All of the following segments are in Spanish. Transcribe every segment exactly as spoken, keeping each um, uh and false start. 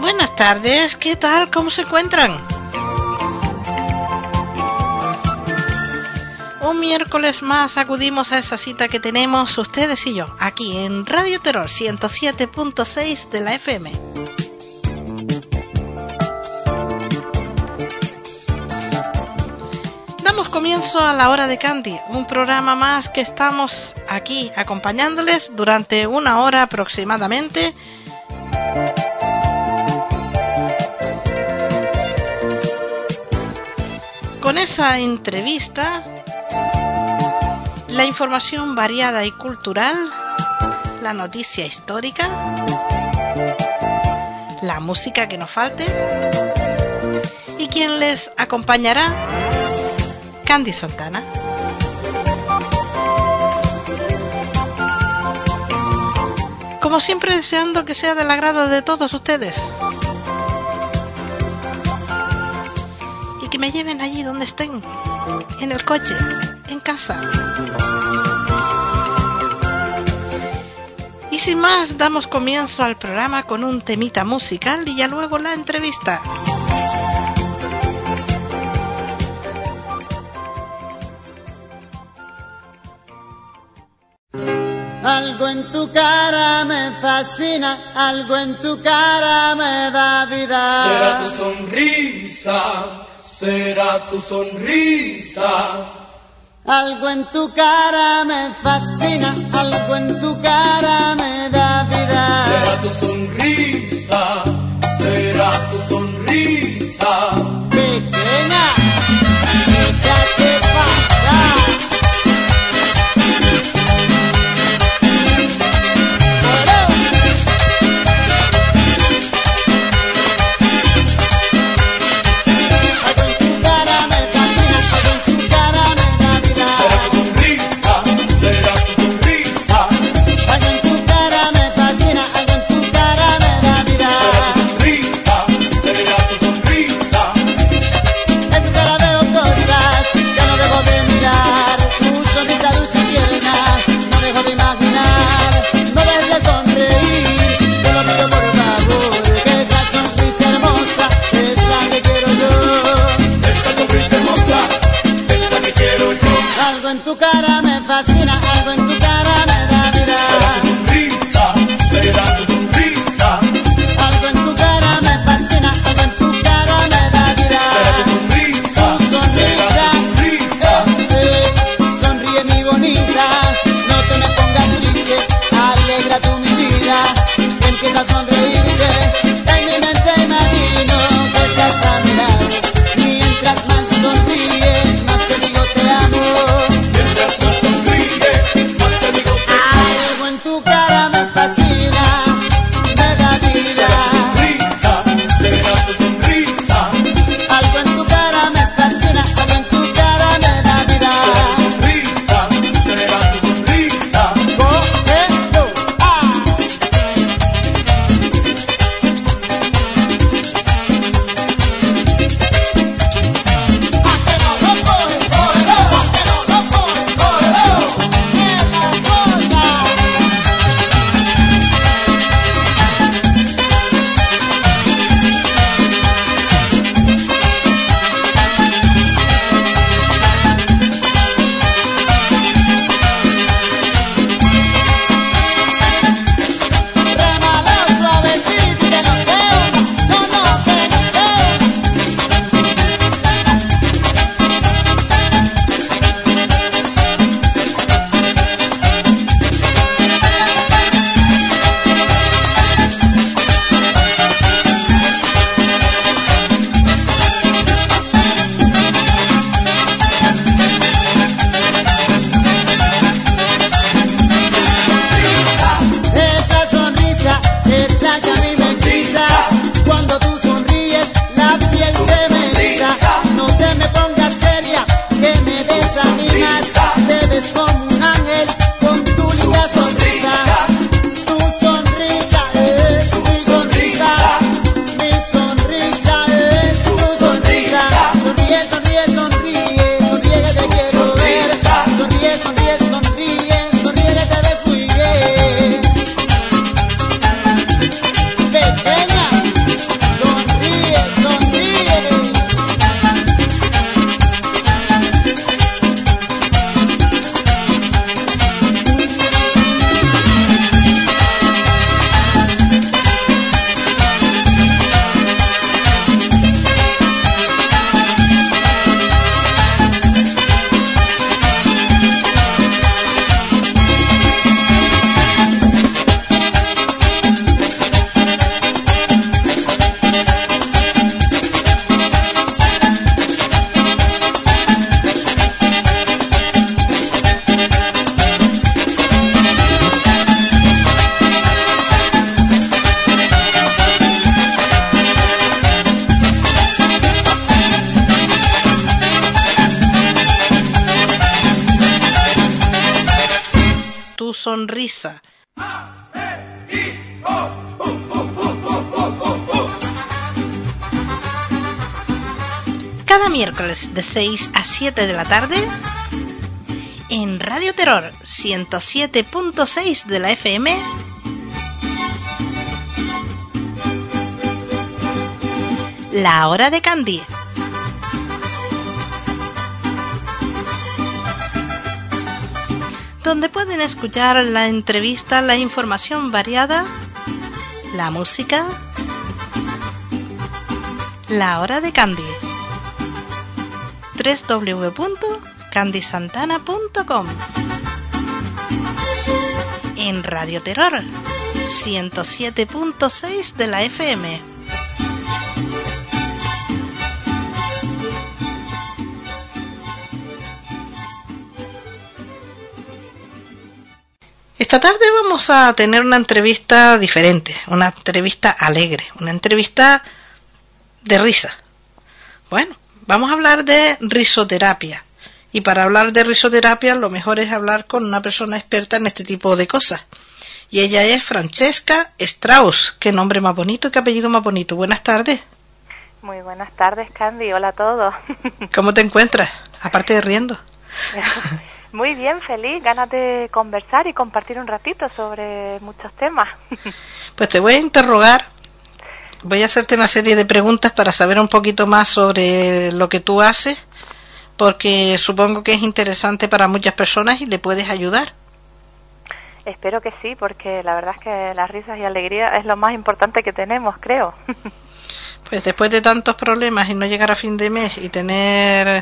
Buenas tardes, ¿qué tal? ¿Cómo se encuentran? Un miércoles más acudimos a esa cita que tenemos ustedes y yo, aquí en Radio Terror ciento siete punto seis de la F M. Damos comienzo a La Hora de Candy, un programa más que estamos aquí acompañándoles durante una hora aproximadamente. Con esa entrevista, la información variada y cultural, la noticia histórica, la música que no falte, y quien les acompañará, Candy Santana. Como siempre, deseando que sea del agrado de todos ustedes y que me lleven allí donde estén, en el coche, en casa. Y sin más, damos comienzo al programa con un temita musical y ya luego la entrevista. Algo en tu cara me fascina, algo en tu cara me da vida. Será tu sonrisa, será tu sonrisa. Algo en tu cara me fascina, algo en tu cara me da vida. Será tu sonrisa, será tu sonrisa. Pequeña, échate pa' acá. Mientras más sonríes, más te digo te amo. Mientras más sonríes, más tu sonrisa. Cada miércoles de seis a siete de la tarde en Radio Terror ciento siete punto seis de la F M. La Hora de Candy. Donde pueden escuchar la entrevista, la información variada, la música. La Hora de Candy. doble u doble u doble u punto candy santana punto com. En Radio Terror ciento siete punto seis de la F M. Esta tarde vamos a tener una entrevista diferente, una entrevista alegre, una entrevista de risa. Bueno, vamos a hablar de risoterapia. Y para hablar de risoterapia lo mejor es hablar con una persona experta en este tipo de cosas. Y ella es Francesca Strauss. Qué nombre más bonito y qué apellido más bonito. Buenas tardes. Muy buenas tardes, Candy. Hola a todos. ¿Cómo te encuentras? Aparte de riendo. Muy bien, feliz. Ganas de conversar y compartir un ratito sobre muchos temas. Pues te voy a interrogar. Voy a hacerte una serie de preguntas para saber un poquito más sobre lo que tú haces, porque supongo que es interesante para muchas personas y le puedes ayudar. Espero que sí, porque la verdad es que las risas y alegría es lo más importante que tenemos, creo. Pues después de tantos problemas y no llegar a fin de mes y tener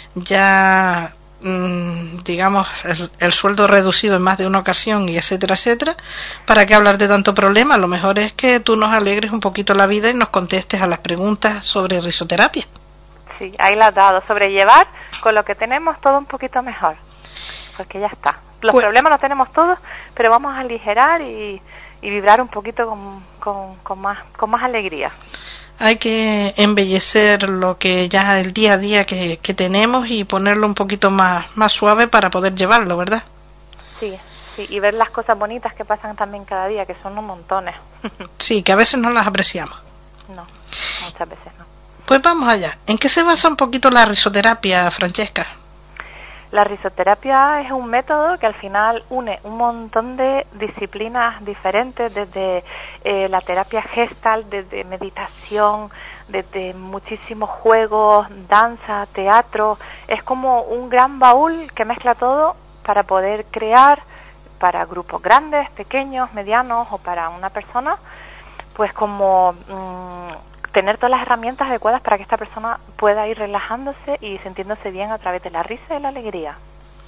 ya, mmm, digamos, el, el sueldo reducido en más de una ocasión y etcétera, etcétera, ¿para qué hablar de tanto problema? Lo mejor es que tú nos alegres un poquito la vida y nos contestes a las preguntas sobre risoterapia. Sí, ahí la has dado. Sobrellevar con lo que tenemos todo un poquito mejor. Porque ya está. Los pues, problemas los tenemos todos, pero vamos a aligerar y, y vibrar un poquito con, con, con, más, con más alegría. Hay que embellecer lo que ya el día a día que, que tenemos y ponerlo un poquito más, más suave para poder llevarlo, ¿verdad? Sí, sí, y ver las cosas bonitas que pasan también cada día, que son un montones. Sí, que a veces no las apreciamos. No, muchas veces no. Pues vamos allá. ¿En qué se basa un poquito la risoterapia, Francesca? La risoterapia es un método que al final une un montón de disciplinas diferentes, desde eh, la terapia gestal, desde meditación, desde muchísimos juegos, danza, teatro. Es como un gran baúl que mezcla todo para poder crear para grupos grandes, pequeños, medianos o para una persona, pues como mmm, tener todas las herramientas adecuadas para que esta persona pueda ir relajándose y sintiéndose bien a través de la risa y la alegría.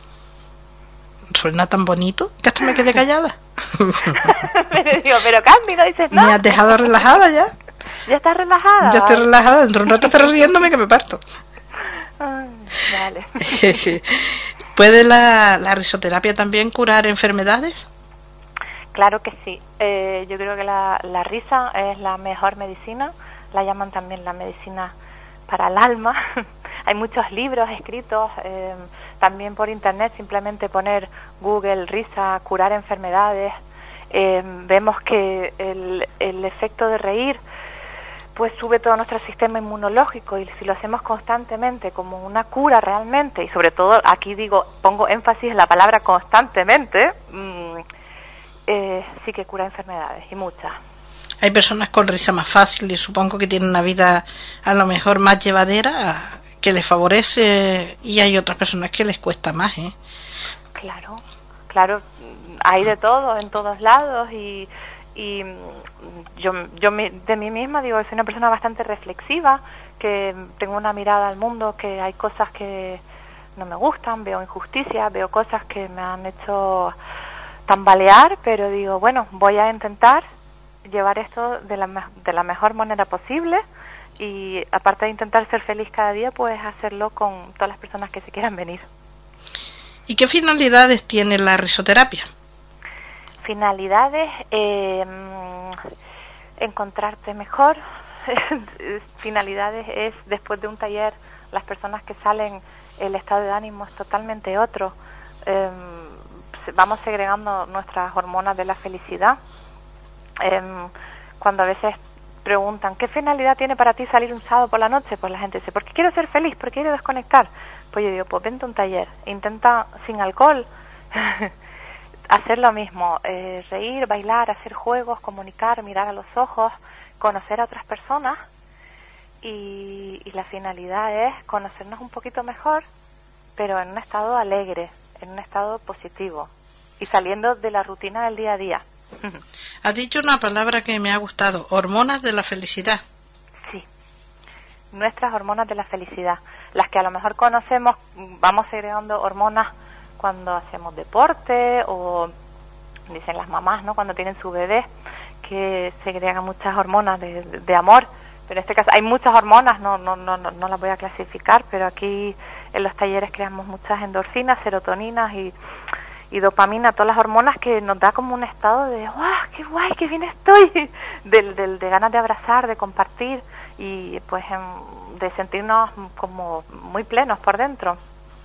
Suena tan bonito que hasta me quedé callada. Pero digo, pero Candy, no dices nada. ¿Me has dejado relajada ya? ¿Ya estás relajada? Ya estoy relajada, dentro de un rato estaré riéndome que me parto. Ay, vale. ¿Puede la, la risoterapia también curar enfermedades? Claro que sí. Eh, yo creo que la, la risa es la mejor medicina. La llaman también la medicina para el alma. Hay muchos libros escritos, eh, también por internet, simplemente poner Google, risa, curar enfermedades. Eh, vemos que el, el efecto de reír pues sube todo nuestro sistema inmunológico, y si lo hacemos constantemente como una cura realmente, y sobre todo aquí digo, pongo énfasis en la palabra constantemente, mmm, eh, sí que cura enfermedades, y muchas. Hay personas con risa más fácil y supongo que tienen una vida a lo mejor más llevadera, que les favorece, y hay otras personas que les cuesta más, ¿eh? Claro, claro, hay de todo, en todos lados, y, y yo, yo de mí misma digo, soy una persona bastante reflexiva, que tengo una mirada al mundo, que hay cosas que no me gustan, veo injusticias, veo cosas que me han hecho tambalear, pero digo, bueno, voy a intentar llevar esto de la, de la mejor manera posible, y aparte de intentar ser feliz cada día, pues hacerlo con todas las personas que se quieran venir. ¿Y qué finalidades tiene la risoterapia? Finalidades, eh, encontrarte mejor. Finalidades es, después de un taller, las personas que salen, el estado de ánimo es totalmente otro. Eh, vamos segregando nuestras hormonas de la felicidad. Eh, cuando a veces preguntan, ¿qué finalidad tiene para ti salir un sábado por la noche? Pues la gente dice, porque quiero ser feliz, porque quiero desconectar. Pues yo digo, pues vente a un taller, intenta sin alcohol hacer lo mismo, eh, reír, bailar, hacer juegos, comunicar, mirar a los ojos, conocer a otras personas, y, y la finalidad es conocernos un poquito mejor, pero en un estado alegre, en un estado positivo y saliendo de la rutina del día a día. Has dicho una palabra que me ha gustado, hormonas de la felicidad. Sí, nuestras hormonas de la felicidad, las que a lo mejor conocemos, vamos segregando hormonas cuando hacemos deporte, o dicen las mamás, ¿no?, cuando tienen su bebé, que segregan muchas hormonas de, de, de amor, pero en este caso hay muchas hormonas, no, no, no, no, no las voy a clasificar, pero aquí en los talleres creamos muchas endorfinas, serotoninas y, y dopamina, todas las hormonas que nos da como un estado de ¡guau, qué guay, qué bien estoy! De, de, de ganas de abrazar, de compartir y pues de sentirnos como muy plenos por dentro.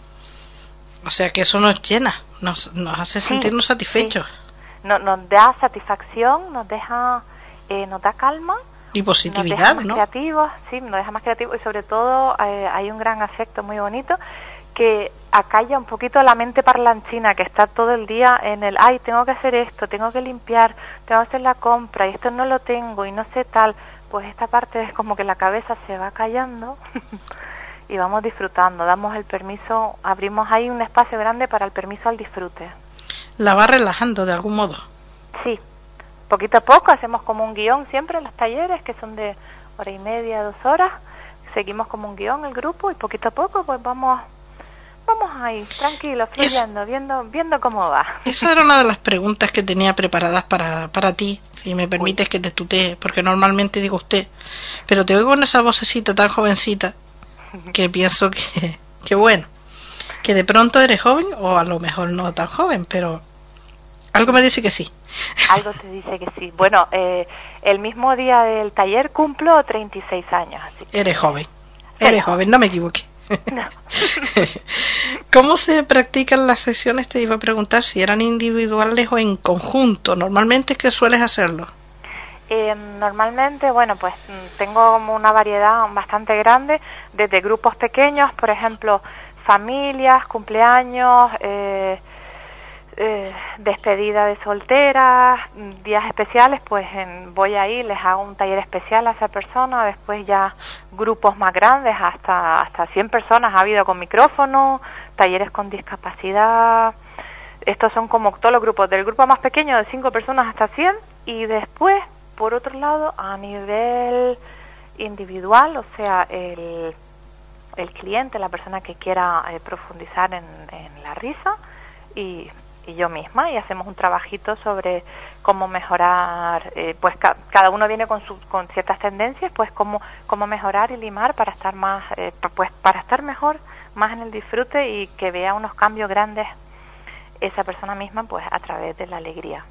O sea que eso nos llena, nos, nos hace Sí, sentirnos satisfechos. Sí. No, nos da satisfacción, nos deja, eh, nos da calma. Y positividad, nos deja más ¿no? creativos, sí, nos deja más creativos, y sobre todo eh, hay un gran afecto muy bonito que acalla un poquito la mente parlanchina que está todo el día en el, ay, tengo que hacer esto, tengo que limpiar, tengo que hacer la compra, y esto no lo tengo, y no sé tal. Pues esta parte es como que la cabeza se va callando y vamos disfrutando, damos el permiso, abrimos ahí un espacio grande para el permiso al disfrute. La va relajando de algún modo. Sí, poquito a poco hacemos como un guión siempre en los talleres, que son de hora y media, dos horas, seguimos como un guión el grupo, y poquito a poco pues vamos vamos ahí, tranquilos, fluyendo, es, viendo viendo cómo va. Esa era una de las preguntas que tenía preparadas para, para ti, si me permites. Uy. Que te tutee, porque normalmente digo usted, pero te oigo con esa vocecita tan jovencita que pienso que, que bueno, que de pronto eres joven, o a lo mejor no tan joven, pero algo me dice que sí. Algo te dice que sí. Bueno, eh, el mismo día del taller cumplo treinta y seis años. Así que... Eres joven, eres joven, no me equivoqué. No. ¿Cómo se practican las sesiones? Te iba a preguntar si eran individuales o en conjunto. Normalmente, ¿qué sueles hacerlo? Eh, normalmente, bueno, pues tengo como una variedad bastante grande, desde grupos pequeños, por ejemplo, familias, cumpleaños, eh, eh, despedida de solteras, días especiales, pues en, voy ahí, les hago un taller especial a esa persona, después ya grupos más grandes, hasta hasta cien personas ha habido con micrófono, talleres con discapacidad. Estos son como todos los grupos, del grupo más pequeño de cinco personas hasta cien, y después, por otro lado, a nivel individual, o sea, el, el cliente, la persona que quiera eh, profundizar en, en la risa, y y yo misma, y hacemos un trabajito sobre cómo mejorar, eh, pues ca cada uno viene con sus con ciertas tendencias, pues cómo cómo mejorar y limar para estar más, eh, pues para estar mejor, más en el disfrute, y que vea unos cambios grandes esa persona misma, pues a través de la alegría.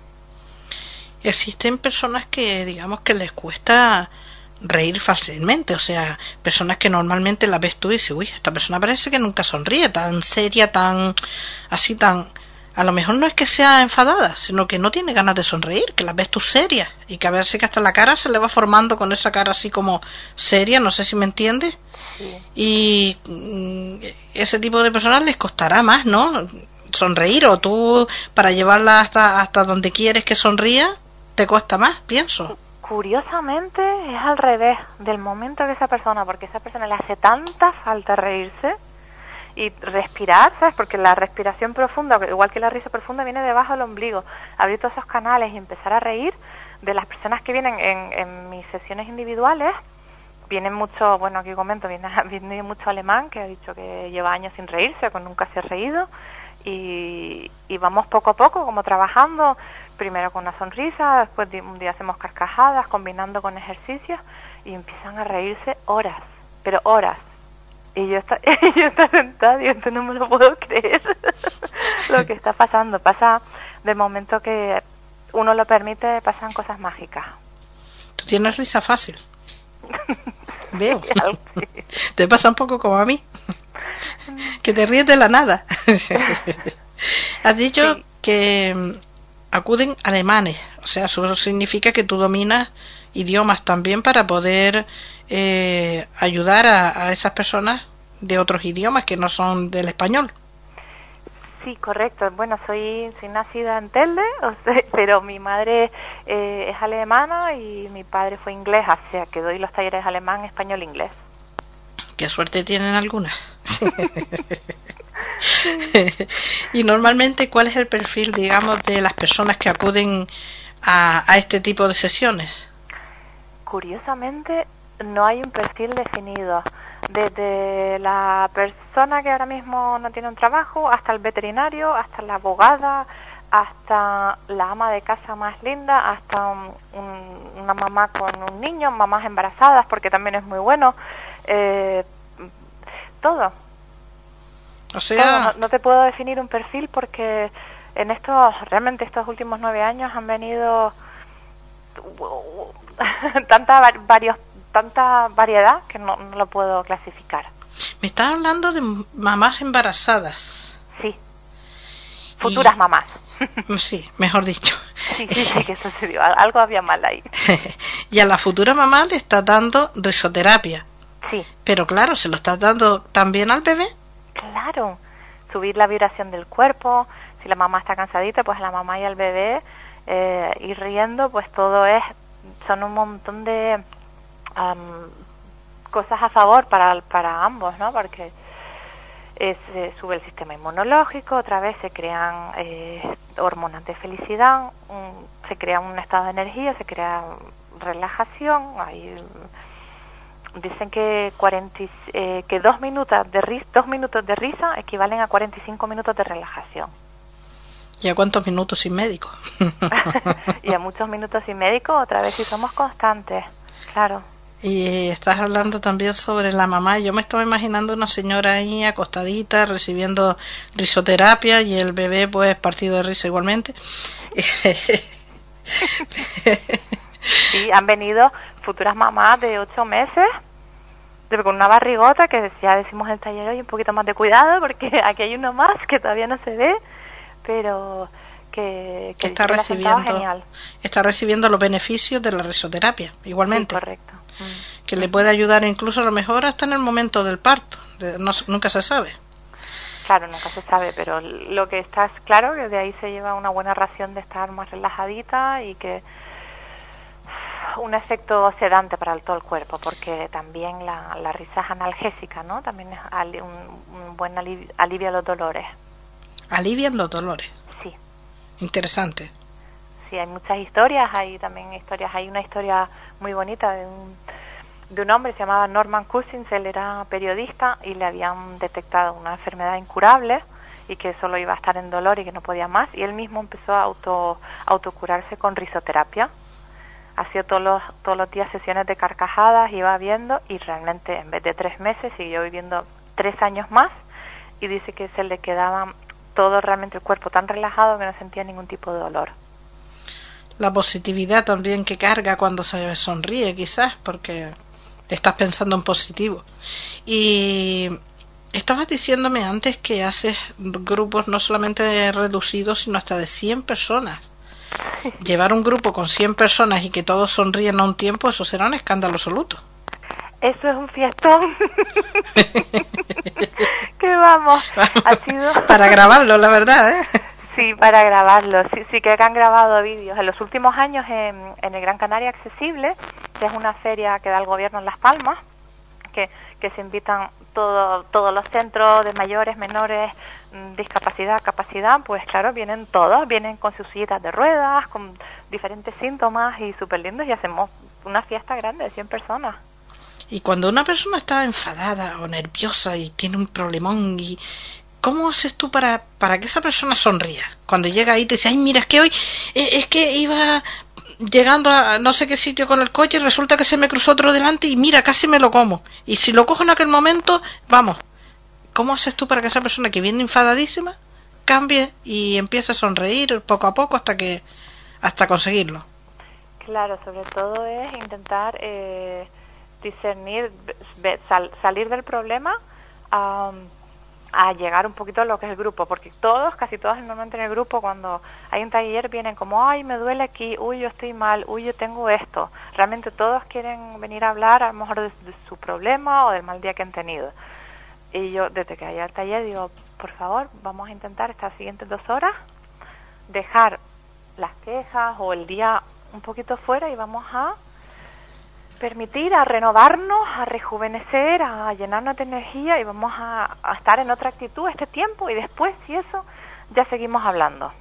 Existen personas que, digamos, que les cuesta reír fácilmente, o sea, personas que normalmente las ves tú y dices, uy, esta persona parece que nunca sonríe, tan seria, tan así, tan... A lo mejor no es que sea enfadada, sino que no tiene ganas de sonreír, que la ves tú seria, y que a ver si que hasta la cara se le va formando con esa cara así como seria, no sé si me entiendes. Sí. Y mm, ese tipo de personas les costará más, ¿no? Sonreír, o tú para llevarla hasta hasta donde quieres que sonría, te cuesta más, pienso. Curiosamente es al revés, del momento que esa persona, porque a esa persona le hace tanta falta reírse, y respirar, ¿sabes? Porque la respiración profunda, igual que la risa profunda, viene debajo del ombligo. Abrir todos esos canales y empezar a reír. De las personas que vienen en, en mis sesiones individuales, vienen mucho, bueno, aquí comento, viene, viene mucho alemán que ha dicho que lleva años sin reírse, o que nunca se ha reído, y, y vamos poco a poco como trabajando, primero con una sonrisa, después de un día hacemos carcajadas, combinando con ejercicios, y empiezan a reírse horas, pero horas. Y yo está, yo está sentada y esto no me lo puedo creer. Lo que está pasando, pasa del momento que uno lo permite, pasan cosas mágicas. Tú tienes risa fácil. Veo. Te pasa un poco como a mí, que te ríes de la nada. Has dicho, sí. que mm, acuden alemanes, o sea, eso significa que tú dominas idiomas también para poder eh, ayudar a, a esas personas de otros idiomas que no son del español. Sí, correcto. Bueno, soy, soy nacida en Telde, o sea, pero mi madre eh, es alemana y mi padre fue inglés, o sea que doy los talleres alemán, español, inglés. Qué suerte tienen algunas. Y normalmente, ¿cuál es el perfil, digamos, de las personas que acuden a, a este tipo de sesiones? Curiosamente, no hay un perfil definido. Desde la persona que ahora mismo no tiene un trabajo, hasta el veterinario, hasta la abogada, hasta la ama de casa más linda, hasta un, un, una mamá con un niño, mamás embarazadas, porque también es muy bueno. Eh, todo. O sea, todo. No, no te puedo definir un perfil porque en estos, realmente estos últimos nueve años han venido tanta varios tanta variedad que no, no lo puedo clasificar. me estás hablando de mamás embarazadas. Sí. Futuras y... mamás. Sí, mejor dicho. Sí, sí, sí, que eso se dio. Algo había mal ahí. Y a la futura mamá le estás dando risoterapia. Sí. Pero claro, ¿se lo estás dando también al bebé? Claro. Subir la vibración del cuerpo. Si la mamá está cansadita, pues a la mamá y al bebé eh, ir riendo, pues todo es... Son un montón de... Um, cosas a favor para para ambos, ¿no? Porque eh, se sube el sistema inmunológico, otra vez se crean eh, hormonas de felicidad, un, se crea un estado de energía, se crea relajación. Ahí dicen que cuarenta eh, que dos minutos de risa, dos minutos de risa equivalen a cuarenta y cinco minutos de relajación. ¿Y a cuántos minutos sin médico? Y a muchos minutos sin médico, otra vez si somos constantes, claro. Y estás hablando también sobre la mamá. Yo me estaba imaginando una señora ahí acostadita recibiendo risoterapia y el bebé pues partido de risa igualmente. Sí, han venido futuras mamás de ocho meses de, con una barrigota que ya decimos en el taller hoy un poquito más de cuidado porque aquí hay uno más que todavía no se ve, pero que, que está recibiendo está recibiendo los beneficios de la risoterapia igualmente. Sí, correcto. Que le puede ayudar incluso a lo mejor hasta en el momento del parto. De, no, nunca se sabe. Claro, nunca se sabe, pero lo que está es claro que de ahí se lleva una buena ración de estar más relajadita y que un efecto sedante para el, todo el cuerpo, porque también la, la risa es analgésica, ¿no? También es ali, un, un buen alivio, alivia los dolores. ¿Alivian los dolores? Sí. Interesante. Sí, hay muchas historias, hay también historias, hay una historia muy bonita de un, de un hombre, se llamaba Norman Cousins, él era periodista y le habían detectado una enfermedad incurable y que solo iba a estar en dolor y que no podía más, y él mismo empezó a auto autocurarse con risoterapia. Hacía todos los, todos los días sesiones de carcajadas, iba viendo y realmente en vez de tres meses siguió viviendo tres años más y dice que se le quedaba todo realmente el cuerpo tan relajado que no sentía ningún tipo de dolor. La positividad también que carga cuando se sonríe, quizás, porque estás pensando en positivo. Y estabas diciéndome antes que haces grupos no solamente reducidos, sino hasta de cien personas. Llevar un grupo con cien personas y que todos sonríen a un tiempo, eso será un escándalo absoluto. Eso es un fiestón. Que vamos, ha sido... Para grabarlo, la verdad, ¿eh? Sí, para grabarlo. Sí, sí que han grabado vídeos. En los últimos años en, en el Gran Canaria Accesible, que es una feria que da el gobierno en Las Palmas, que, que se invitan todo, todos los centros de mayores, menores, discapacidad, capacidad, pues claro, vienen todos, vienen con sus sillitas de ruedas, con diferentes síntomas y súper lindos y hacemos una fiesta grande de cien personas. Y cuando una persona está enfadada o nerviosa y tiene un problemón, y ¿cómo haces tú para, para que esa persona sonría? Cuando llega ahí te dice, ay, mira, es que hoy eh, es que iba llegando a no sé qué sitio con el coche y resulta que se me cruzó otro delante y mira, casi me lo como. Y si lo cojo en aquel momento, vamos. ¿Cómo haces tú para que esa persona que viene enfadadísima cambie y empiece a sonreír poco a poco hasta que hasta conseguirlo? Claro, sobre todo es intentar eh, discernir, sal, salir del problema, um, a llegar un poquito a lo que es el grupo, porque todos, casi todos normalmente en el grupo, cuando hay un taller, vienen como, ay, me duele aquí, uy, yo estoy mal, uy, yo tengo esto. Realmente todos quieren venir a hablar a lo mejor de, de su problema o del mal día que han tenido. Y yo, desde que haya el taller, digo, por favor, vamos a intentar estas siguientes dos horas dejar las quejas o el día un poquito fuera y vamos a permitir a renovarnos, a rejuvenecer, a llenarnos de energía y vamos a, a estar en otra actitud este tiempo y después, si eso, ya seguimos hablando.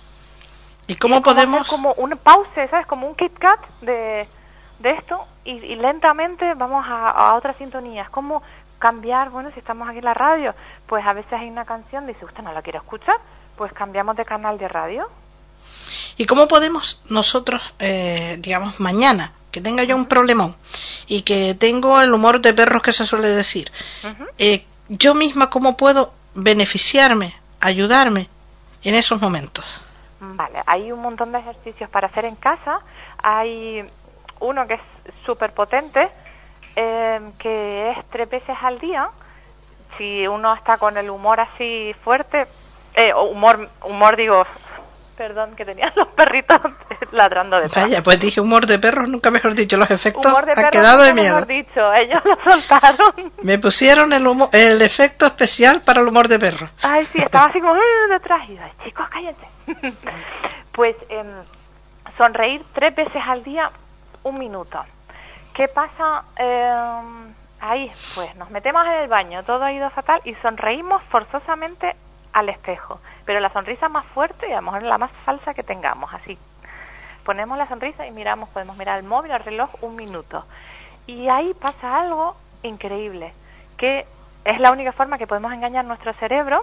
¿Y cómo y como podemos...? hacer como un pause, ¿sabes? Como un Kit Kat de, de esto y, y lentamente vamos a, a otra sintonía. Es como cambiar, bueno, si estamos aquí en la radio, pues a veces hay una canción, dice, usted no la quiere escuchar, pues cambiamos de canal de radio. ¿Y cómo podemos nosotros, eh, digamos, mañana, que tenga yo un problemón y que tengo el humor de perros que se suele decir, uh-huh. eh, yo misma cómo puedo beneficiarme, ayudarme en esos momentos? Vale, hay un montón de ejercicios para hacer en casa. Hay uno que es súper potente, eh, que es tres veces al día. Si uno está con el humor así fuerte, eh, humor, humor digo... Perdón, que tenían los perritos ladrando detrás. Vaya, pues dije humor de perros, nunca mejor dicho, los efectos han perros, quedado de miedo. Mejor dicho, ellos lo soltaron. Me pusieron el humor, el efecto especial para el humor de perro. Ay, sí, estaba así como detrás y yo, chicos, cállense. Pues eh, sonreír tres veces al día, un minuto. ¿Qué pasa eh, ahí? Pues nos metemos en el baño, todo ha ido fatal y sonreímos forzosamente al espejo, pero la sonrisa más fuerte y a lo mejor la más falsa que tengamos, así. Ponemos la sonrisa y miramos, podemos mirar el móvil, el reloj, un minuto. Y ahí pasa algo increíble, que es la única forma que podemos engañar a nuestro cerebro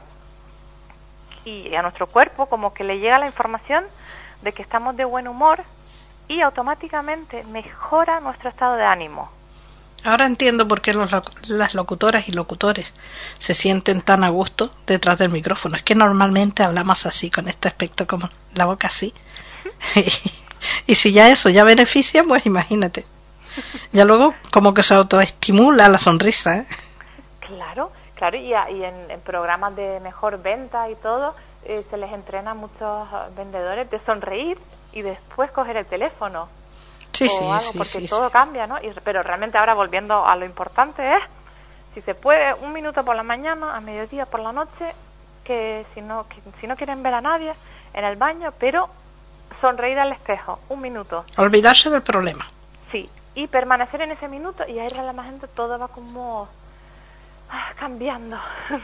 y a nuestro cuerpo, como que le llega la información de que estamos de buen humor y automáticamente mejora nuestro estado de ánimo. Ahora entiendo por qué los, las locutoras y locutores se sienten tan a gusto detrás del micrófono. Es que normalmente hablamos así, con este aspecto como la boca así. y, y si ya eso ya beneficia, pues imagínate. Ya luego como que se autoestimula la sonrisa, ¿eh? Claro, claro, y, y en, en programas de mejor venta y todo, eh, se les entrena a muchos vendedores de sonreír y después coger el teléfono. Sí, o sí, algo, sí, porque sí, todo sí. cambia, ¿no? Y, pero realmente ahora volviendo a lo importante es, si se puede, un minuto por la mañana, a mediodía, por la noche, que si no que si no quieren ver a nadie en el baño, pero sonreír al espejo, un minuto. Olvidarse del problema. Sí, y permanecer en ese minuto y ahí relajamente todo va como ah, cambiando.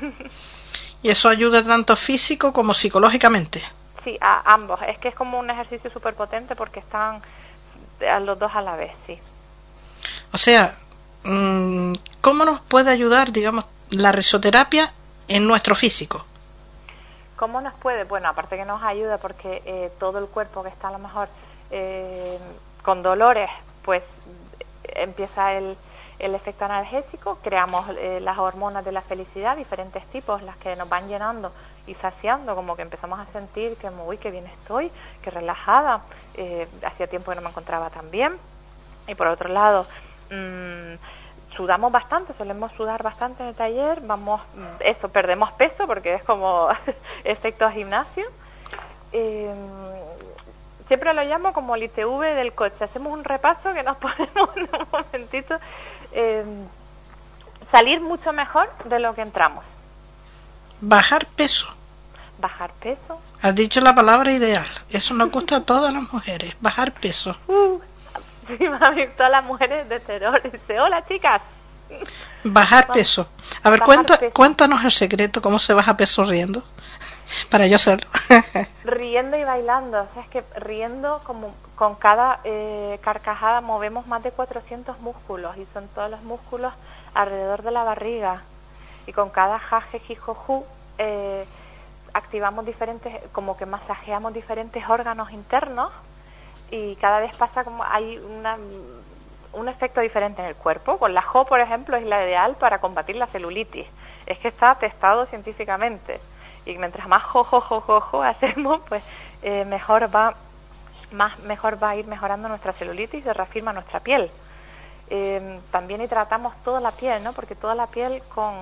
Y eso ayuda tanto físico como psicológicamente. Sí, a ambos. Es que es como un ejercicio súper potente porque están a los dos a la vez, sí. O sea, ¿cómo nos puede ayudar, digamos, la risoterapia en nuestro físico? ¿Cómo nos puede? Bueno, aparte que nos ayuda porque eh, todo el cuerpo que está a lo mejor eh, con dolores, pues empieza el, el efecto analgésico, creamos eh, las hormonas de la felicidad, diferentes tipos, las que nos van llenando y saciando, como que empezamos a sentir que, uy, qué bien estoy, qué relajada. Eh, hacía tiempo que no me encontraba tan bien. Y por otro lado, mmm, sudamos bastante, solemos sudar bastante en el taller, vamos, eso, perdemos peso porque es como efecto gimnasio. Eh, siempre lo llamo como el I T V del coche, hacemos un repaso que nos ponemos en un momentito, eh, salir mucho mejor de lo que entramos. Bajar peso. Bajar peso. Has dicho la palabra ideal. Eso nos gusta a todas las mujeres. Bajar peso. Uh, sí, mami, todas las mujeres de terror. Dice, hola chicas. Bajar Vamos. peso. A ver, Bajar cuenta, peso. cuéntanos el secreto, cómo se baja peso riendo. Para yo hacerlo. Riendo y bailando. O sea, es que riendo, como con cada eh, carcajada movemos más de cuatrocientos músculos y son todos los músculos alrededor de la barriga. Y con cada jaje, jijoju, eh, activamos diferentes, como que masajeamos diferentes órganos internos y cada vez pasa como hay una, un efecto diferente en el cuerpo. Con la jo, por ejemplo, es la ideal para combatir la celulitis. Es que está testado científicamente. Y mientras más jo, jo, jo, jo, jo hacemos, pues eh, mejor va más mejor va a ir mejorando nuestra celulitis y se reafirma nuestra piel. Eh, también hidratamos toda la piel, ¿no? Porque toda la piel con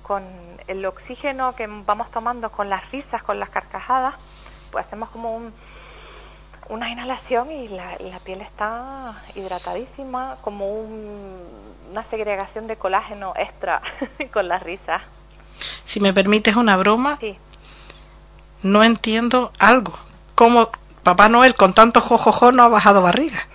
con el oxígeno que vamos tomando con las risas, con las carcajadas, pues hacemos como un, una inhalación y la, la piel está hidratadísima, como un, una segregación de colágeno extra con las risas. Si me permites una broma, Sí. no entiendo algo. ¿Cómo Papá Noel con tanto jojojo no ha bajado barriga?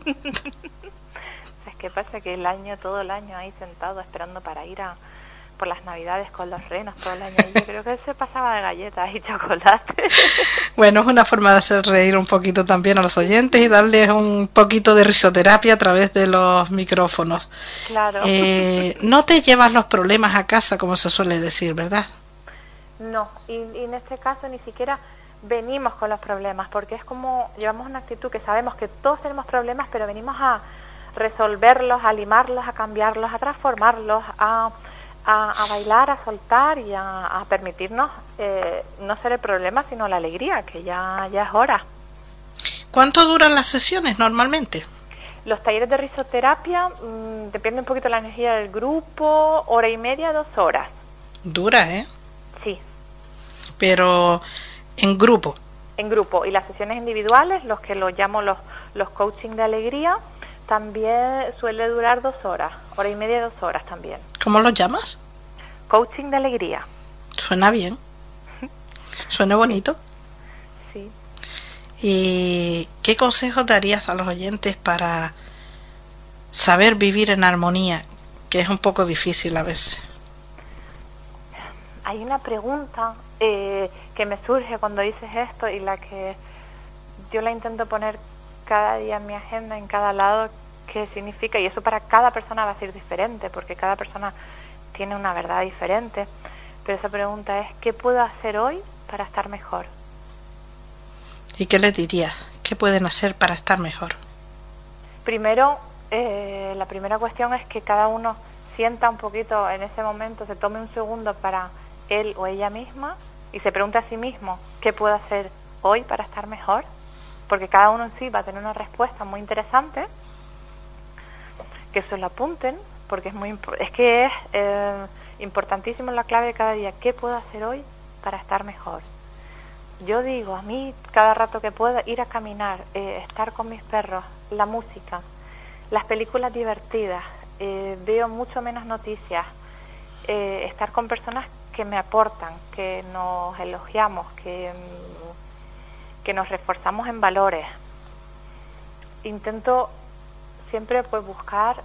Es que pasa que el año, todo el año ahí sentado esperando para ir a por las navidades con los renos todo el año. Y yo creo que se pasaba de galletas y chocolate. Bueno, es una forma de hacer reír un poquito también a los oyentes y darles un poquito de risoterapia a través de los micrófonos. Claro. Eh, no te llevas los problemas a casa, como se suele decir, ¿verdad? No, y, y en este caso ni siquiera venimos con los problemas, porque es como llevamos una actitud que sabemos que todos tenemos problemas, pero venimos a resolverlos, a limarlos, a cambiarlos, a transformarlos, a, a, a bailar, a soltar y a, a permitirnos eh, no ser el problema, sino la alegría, que ya, ya es hora. ¿Cuánto duran las sesiones normalmente? Los talleres de risoterapia mmm, depende un poquito de la energía del grupo, hora y media, dos horas. Dura, ¿eh? Sí. Pero en grupo. En grupo. Y las sesiones individuales, los que los llamo los, los coaching de alegría, también suele durar dos horas, hora y media, dos horas también. ¿Cómo los llamas? Coaching de alegría. Suena bien. Suena bonito. Sí. ¿Y qué consejos darías a los oyentes para saber vivir en armonía, que es un poco difícil a veces? Hay una pregunta eh, que me surge cuando dices esto y la que yo la intento poner cada día en mi agenda, en cada lado, qué significa, y eso para cada persona va a ser diferente, porque cada persona tiene una verdad diferente, pero esa pregunta es, ¿qué puedo hacer hoy para estar mejor? ¿Y qué les dirías? ¿Qué pueden hacer para estar mejor? Primero, eh, la primera cuestión es que cada uno sienta un poquito en ese momento, se tome un segundo para él o ella misma y se pregunte a sí mismo, ¿qué puedo hacer hoy para estar mejor? Porque cada uno en sí va a tener una respuesta muy interesante, que se lo apunten, porque es muy es que es eh, importantísimo la clave de cada día, ¿qué puedo hacer hoy para estar mejor? Yo digo, a mí cada rato que pueda ir a caminar, eh, estar con mis perros, la música, las películas divertidas, eh, veo mucho menos noticias, eh, estar con personas que me aportan, que nos elogiamos, que, que nos reforzamos en valores. Intento siempre pues buscar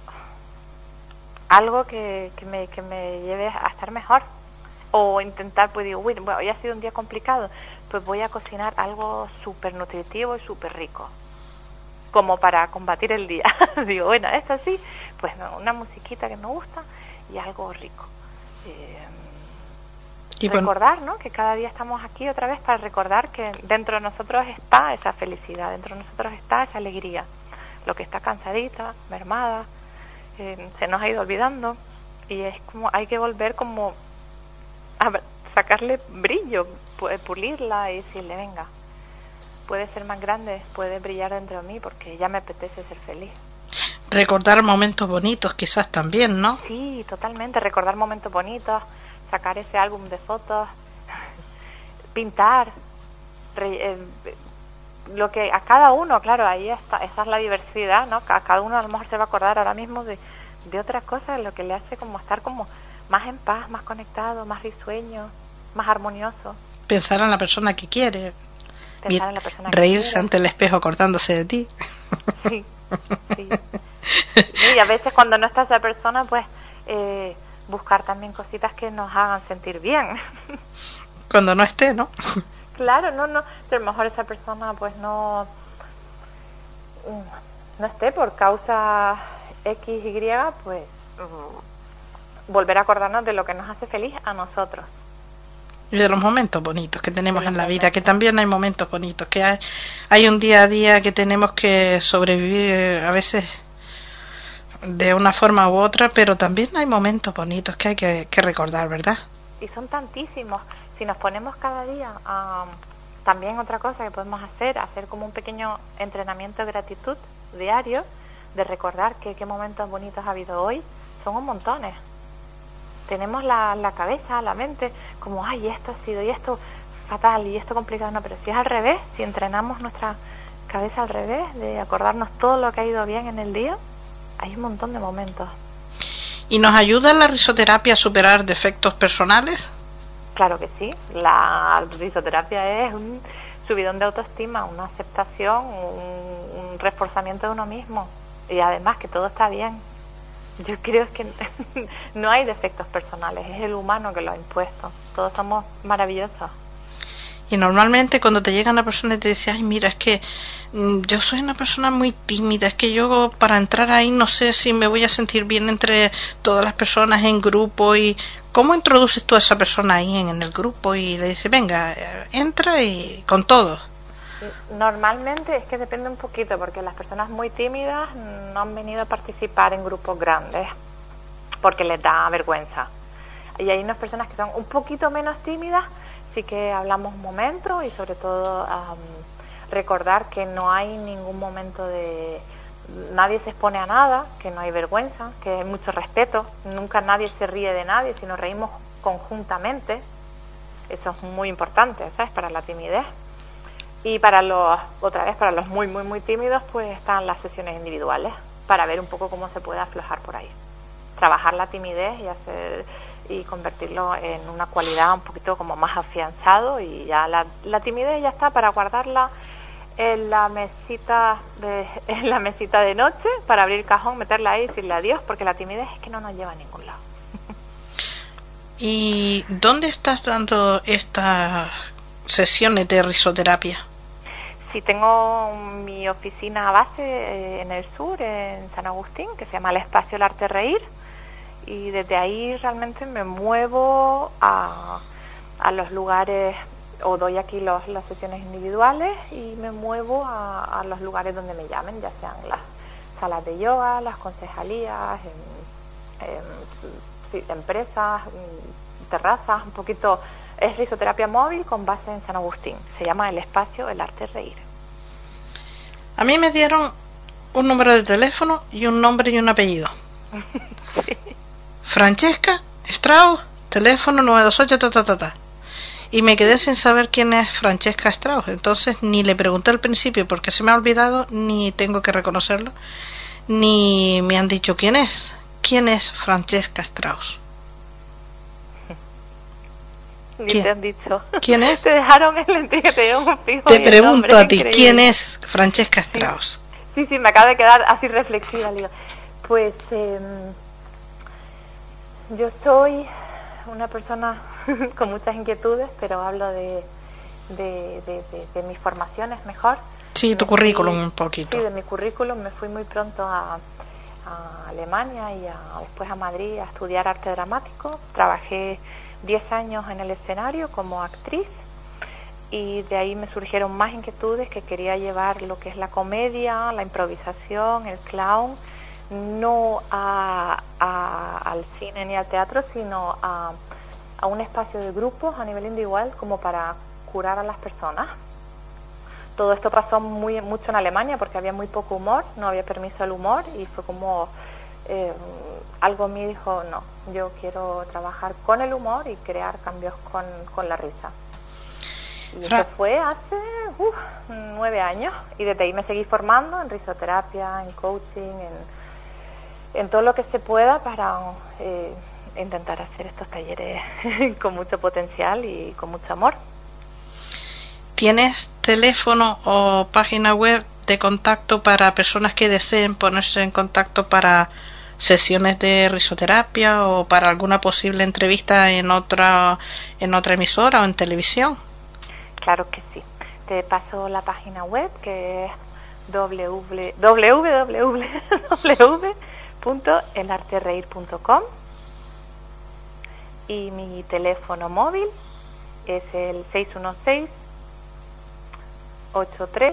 algo que, que, me, que me lleve a estar mejor. O intentar, pues digo, bueno, hoy ha sido un día complicado, pues voy a cocinar algo súper nutritivo y súper rico, como para combatir el día. Digo, bueno, esto sí, pues no, una musiquita que me gusta y algo rico. Eh, y recordar, ¿no? Que cada día estamos aquí otra vez para recordar que dentro de nosotros está esa felicidad, dentro de nosotros está esa alegría. Lo que está cansadita, mermada, eh, se nos ha ido olvidando y es como, hay que volver como a sacarle brillo, pulirla y decirle, venga, puede ser más grande, puede brillar dentro de mí porque ya me apetece ser feliz. Recordar momentos bonitos quizás también, ¿no? Sí, totalmente, recordar momentos bonitos, sacar ese álbum de fotos, pintar, re, eh, lo que a cada uno, claro, ahí está, esa es la diversidad, ¿no? A cada uno a lo mejor se va a acordar ahora mismo de, de otras cosas, lo que le hace como estar como más en paz, más conectado, más risueño, más armonioso. Pensar en la persona que quiere. Pensar en la persona que reírse quiere. Ante el espejo acordándose de ti. Sí, sí. Y a veces cuando no está esa persona, pues eh, buscar también cositas que nos hagan sentir bien. Cuando no esté, ¿no? Claro, no, no. Pero a lo mejor esa persona, pues no, no esté por causa X, Y, pues volver a acordarnos de lo que nos hace feliz a nosotros. Y de los momentos bonitos que tenemos en la vida, que también hay momentos bonitos, que hay, hay un día a día que tenemos que sobrevivir a veces de una forma u otra, pero también hay momentos bonitos que hay que, que recordar, ¿verdad? Y son tantísimos. Si nos ponemos cada día, um, también otra cosa que podemos hacer, hacer como un pequeño entrenamiento de gratitud diario, de recordar que qué momentos bonitos ha habido hoy, son un montones. tenemos la, la cabeza, la mente, como, ay, esto ha sido, y esto fatal, y esto complicado. No, pero si es al revés, si entrenamos nuestra cabeza al revés, de acordarnos todo lo que ha ido bien en el día, hay un montón de momentos. ¿Y nos ayuda la risoterapia a superar defectos personales? Claro que sí. La risoterapia es un subidón de autoestima, una aceptación, un, un reforzamiento de uno mismo. Y además que todo está bien. Yo creo que no hay defectos personales, es el humano que lo ha impuesto. Todos somos maravillosos. Y normalmente cuando te llega una persona y te dice, ay, mira, es que mm, yo soy una persona muy tímida, es que yo para entrar ahí no sé si me voy a sentir bien entre todas las personas en grupo. Y ¿cómo introduces tú a esa persona ahí en, en el grupo? Y le dices, venga, entra y con todo. Normalmente es que depende un poquito, porque las personas muy tímidas no han venido a participar en grupos grandes porque les da vergüenza. Y hay unas personas que son un poquito menos tímidas, sí que hablamos un momento, y sobre todo um, recordar que no hay ningún momento de... Nadie se expone a nada, que no hay vergüenza, que hay mucho respeto, nunca nadie se ríe de nadie, sino reímos conjuntamente. Eso es muy importante, ¿sabes? Para la timidez. Y para los, otra vez, para los muy, muy, muy tímidos, pues están las sesiones individuales, para ver un poco cómo se puede aflojar por ahí. Trabajar la timidez y hacer... y convertirlo en una cualidad un poquito como más afianzado, y ya la, la timidez ya está para guardarla en la mesita de en la mesita de noche, para abrir el cajón, meterla ahí y decirle adiós, porque la timidez es que no nos lleva a ningún lado. ¿Y dónde estás dando estas sesiones de risoterapia? Sí, tengo mi oficina base eh, en el sur, en San Agustín, que se llama El Espacio El Arte Reír. Y desde ahí realmente me muevo a, a los lugares, o doy aquí los, las sesiones individuales, y me muevo a, a los lugares donde me llamen, ya sean las salas de yoga, las concejalías, en, en, sí, empresas, en terrazas, un poquito. Es risoterapia móvil con base en San Agustín. Se llama El Espacio El Arte Reír. A mí me dieron un número de teléfono y un nombre y un apellido. Sí. Francesca Strauss, teléfono nueve dos ocho, ta, ta, ta, ta. Y me quedé sin saber quién es Francesca Strauss. Entonces ni le pregunté al principio porque se me ha olvidado, ni tengo que reconocerlo, ni me han dicho quién es. ¿Quién es Francesca Strauss? Ni ¿Quién? te han dicho. ¿Quién es? Te dejaron en el que te dieron un fijo. Te y el pregunto nombre, a ti, increíble. ¿quién es Francesca Strauss? Sí, sí, me acabo de quedar así reflexiva. Digo, pues eh, yo soy una persona con muchas inquietudes, pero hablo de, de, de, de, de mis formaciones mejor. Sí, tu me currículum fui, un poquito. Sí, de mi currículum. Me fui muy pronto a, a Alemania y a, después a Madrid a estudiar arte dramático. Trabajé diez años en el escenario como actriz, y de ahí me surgieron más inquietudes, que quería llevar lo que es la comedia, la improvisación, el clown, no a, a, al cine ni al teatro, sino a, a un espacio de grupos a nivel individual, como para curar a las personas. Todo esto pasó muy mucho en Alemania porque había muy poco humor, no había permiso al humor, y fue como eh, algo en mí dijo, no, yo quiero trabajar con el humor y crear cambios con, con la risa. Y Fra- eso fue hace uf, nueve años, y desde ahí me seguí formando en risoterapia, en coaching, en, en todo lo que se pueda para eh, intentar hacer estos talleres con mucho potencial y con mucho amor. ¿Tienes teléfono o página web de contacto para personas que deseen ponerse en contacto para sesiones de risoterapia o para alguna posible entrevista en otra en otra emisora o en televisión? Claro que sí. Te paso la página web, que es w w w punto el arte reír punto com, y mi teléfono móvil es el seis uno seis, ocho tres,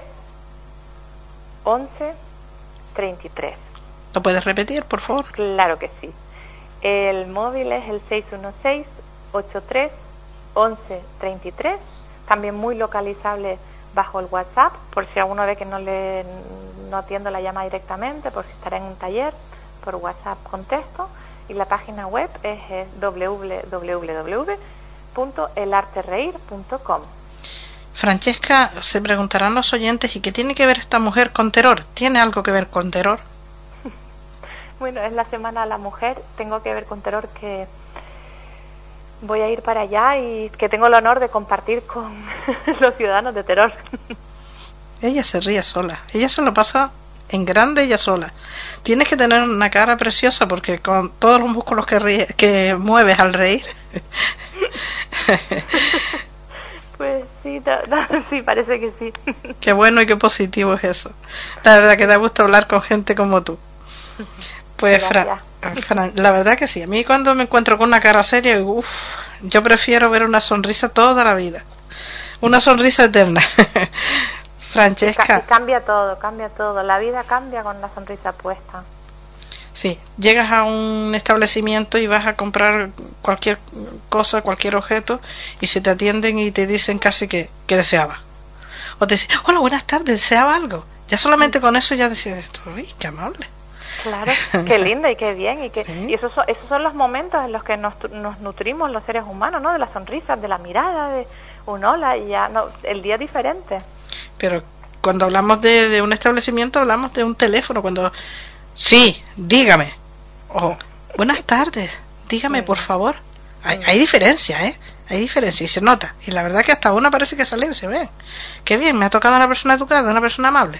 once, treinta y tres. ¿Lo puedes repetir, por favor? Claro que sí. El móvil es el seis uno seis, ocho tres, once, treinta y tres. También muy localizable bajo el WhatsApp, por si alguno ve que no le no atiendo la llama directamente, por si estará en un taller, por WhatsApp contesto. y la página web es, es doble u doble u doble u punto el arte reír punto com. Francesca, se preguntarán los oyentes, ¿y qué tiene que ver esta mujer con terror? ¿Tiene algo que ver con terror? Bueno, es la Semana de la Mujer, tengo que ver con terror, que voy a ir para allá y que tengo el honor de compartir con los ciudadanos de Teror. Ella se ríe sola, ella se lo pasa en grande ella sola. Tienes que tener una cara preciosa porque con todos los músculos que, ríe, que mueves al reír. Pues sí, no, no, sí, parece que sí. Qué bueno y qué positivo es eso. La verdad que da gusto hablar con gente como tú. Pues Fran, Fran, la verdad que sí. A mí cuando me encuentro con una cara seria, uff, yo prefiero ver una sonrisa toda la vida. Una sonrisa eterna. Francesca. Y cambia todo, cambia todo. La vida cambia con la sonrisa puesta. Sí, llegas a un establecimiento y vas a comprar cualquier cosa, cualquier objeto, y se te atienden y te dicen casi que, que deseaba. O te dicen, hola, buenas tardes, ¿deseaba algo? Ya solamente con eso ya decías, uy, qué amable. Claro, qué lindo y qué bien. Y, que, sí. y esos, son, esos son los momentos en los que nos, nos nutrimos los seres humanos, ¿no? De las sonrisas, de la mirada, de un hola, y ya no, el día es diferente. Pero cuando hablamos de, de un establecimiento, hablamos de un teléfono, cuando... Sí, dígame. O, buenas tardes, dígame, por favor. Hay, hay diferencia, ¿eh? Hay diferencia y se nota. Y la verdad que hasta una parece que sale, se ve. Qué bien, me ha tocado una persona educada, una persona amable.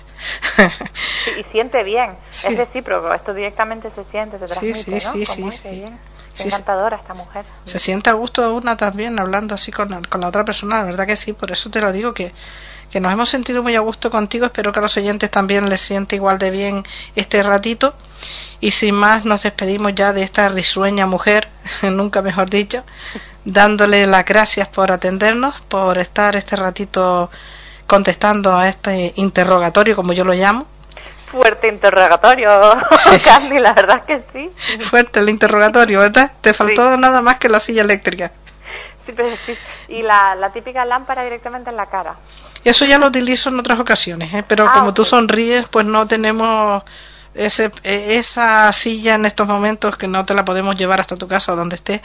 Sí, y siente bien. Sí. Es recíproco, esto directamente se siente, se transmite, sí, sí, ¿no? Sí, Como sí, dice, sí. bien. Sí, encantadora esta mujer. Se siente a gusto una también hablando así con, con la otra persona, la verdad que sí, por eso te lo digo que, que nos hemos sentido muy a gusto contigo, espero que a los oyentes también les siente igual de bien este ratito, y sin más nos despedimos ya de esta risueña mujer, nunca mejor dicho, dándole las gracias por atendernos, por estar este ratito contestando a este interrogatorio, como yo lo llamo. Fuerte interrogatorio, Candy, la verdad es que sí. Fuerte el interrogatorio, ¿verdad? Te faltó sí. Nada más que la silla eléctrica. Sí, pero sí. Y la, la típica lámpara directamente en la cara. Eso ya lo utilizo en otras ocasiones, ¿eh? Pero ah, como okay. Tú sonríes, pues no tenemos ese esa silla en estos momentos, que no te la podemos llevar hasta tu casa o donde estés.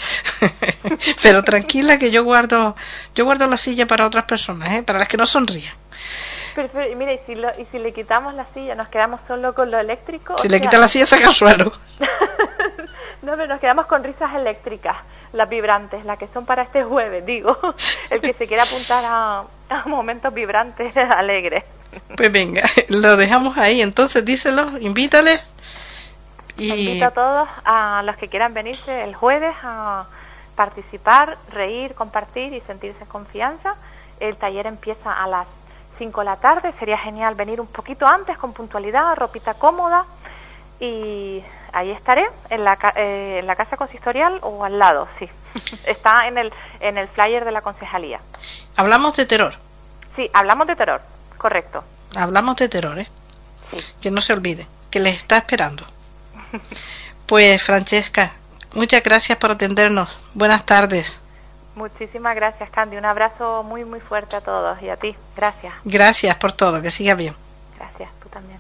Pero tranquila que yo guardo yo guardo la silla para otras personas, ¿eh? Para las que no sonrían. Pero, pero mira, ¿y si, lo, y si le quitamos la silla, nos quedamos solo con lo eléctrico? Si le sea... quitas la silla, saca el suelo. No, pero nos quedamos con risas eléctricas, las vibrantes, las que son para este jueves, digo. El que se quiera apuntar a, a momentos vibrantes, alegres. Pues venga, lo dejamos ahí. Entonces, díselo, invítale. Y... Invito a todos, a los que quieran venirse el jueves a participar, reír, compartir y sentirse en confianza. El taller empieza a las cinco de la tarde, sería genial venir un poquito antes con puntualidad, ropita cómoda, y ahí estaré en la eh, en la casa consistorial o al lado, sí. Está en el en el flyer de la concejalía. Hablamos de terror. Sí, hablamos de terror, correcto. Hablamos de terror, ¿eh? Sí. Que no se olvide, que les está esperando. Pues Francesca, muchas gracias por atendernos. Buenas tardes. Muchísimas gracias, Candy. Un abrazo muy, muy fuerte a todos y a ti. Gracias. Gracias por todo. Que siga bien. Gracias, tú también.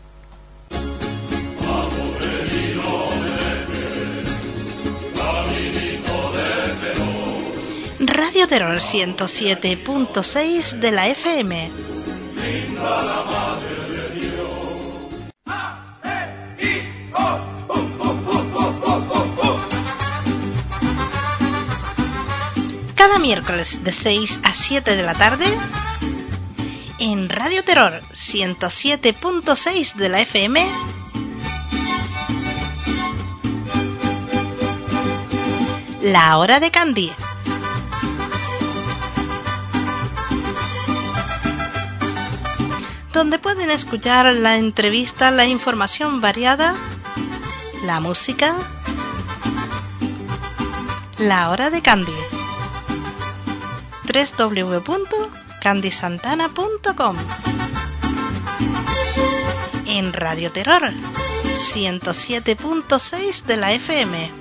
Radio Terror ciento siete punto seis de la F M. Cada miércoles de seis a siete de la tarde en Radio Terror ciento siete punto seis de la F M. La Hora de Candy. Donde pueden escuchar la entrevista, la información variada, la música, La Hora de Candy. doble u doble u doble u punto candy santana punto com. En Radio Terror ciento siete punto seis de la F M.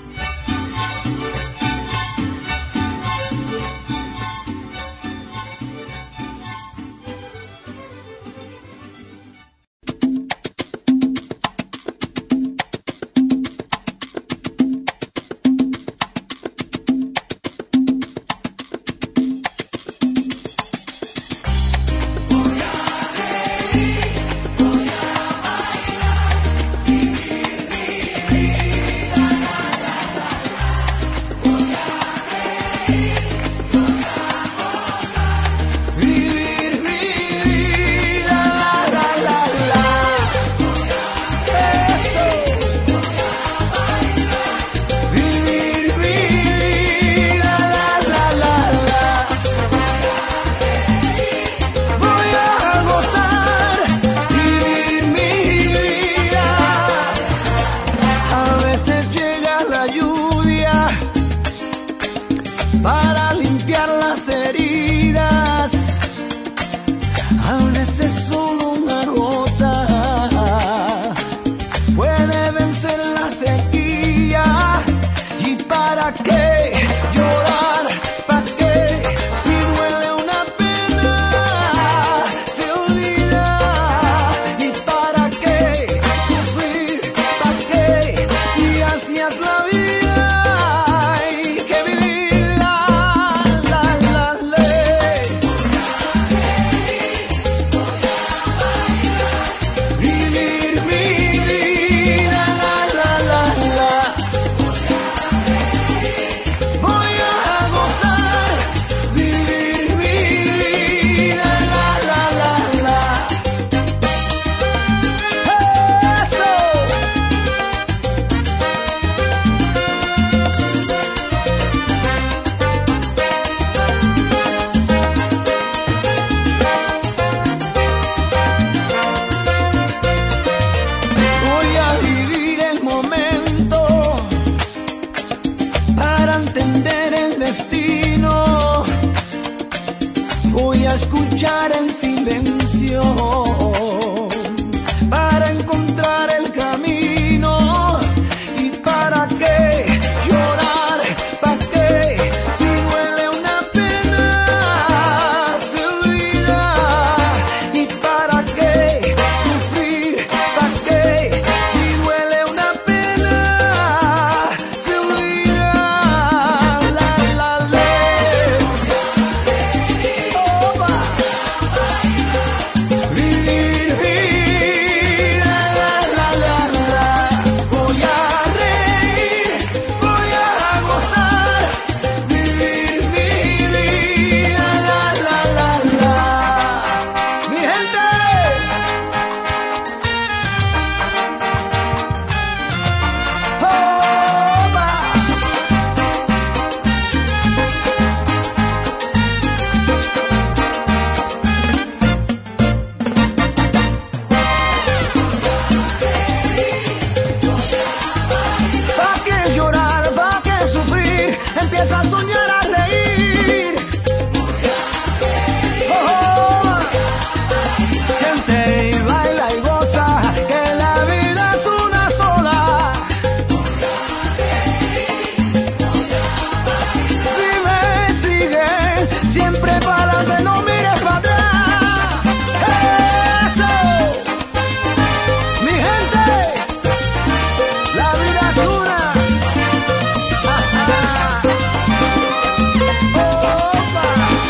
voy a escuchar el silencio para encontrar el camino. ¿Y para qué llorar? ¿Para qué? Si duele una pena se olvida. ¿Y para qué sufrir? ¿Para qué? Si duele una pena se olvida. La la la. Opa. Vivir, vivir. La la la la. Voy a reír, voy a gozar. Vivir mi vida. La la la la. Mi gente. Opa. ¿Pa' qué llorar? ¿Pa' qué sufrir? Empieza a soñar, a reír. Oh, oh. Siente y baila y goza, que la vida es una sola. Vive, sigue, siempre para adelante, no mires para atrás. Eso, mi gente. La vida es una. Ajá. Opa.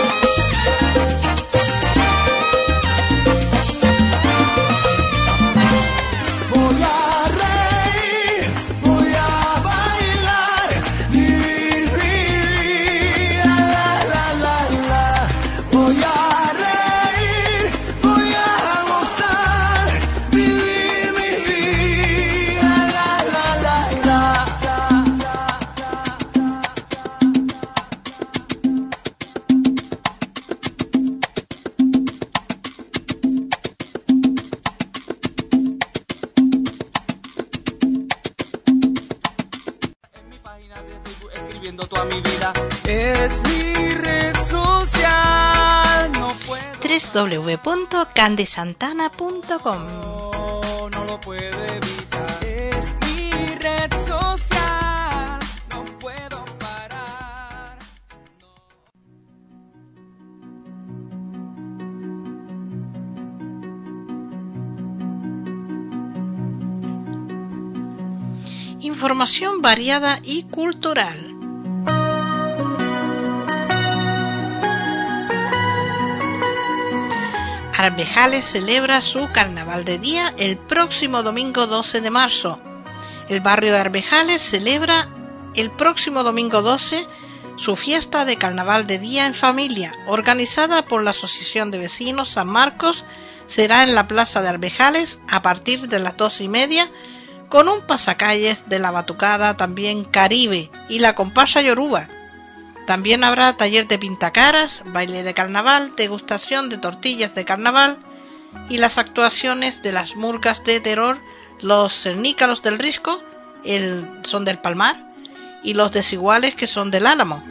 Voy a reír, voy a bailar, vivir, vivir, la la la la. Voy a reír, voy a gozar, vivir mi vida, la la la la. En mi página de Facebook escribiendo toda mi vida. Es mi red social. No puedo, doble u doble u doble u punto candy santana punto com. no lo puedo evitar. Es mi red social. No puedo parar. Información variada y cultural. Arbejales celebra su carnaval de día el próximo domingo doce de marzo. El barrio de Arbejales celebra el próximo domingo doce su fiesta de carnaval de día en familia, organizada por la Asociación de Vecinos San Marcos. Será en la plaza de Arbejales a partir de las doce y media, con un pasacalles de la batucada también Caribe y la comparsa Yoruba. También habrá taller de pintacaras, baile de carnaval, degustación de tortillas de carnaval y las actuaciones de las murgas de terror, los cernícalos del Risco, el son del Palmar, y los desiguales que son del Álamo.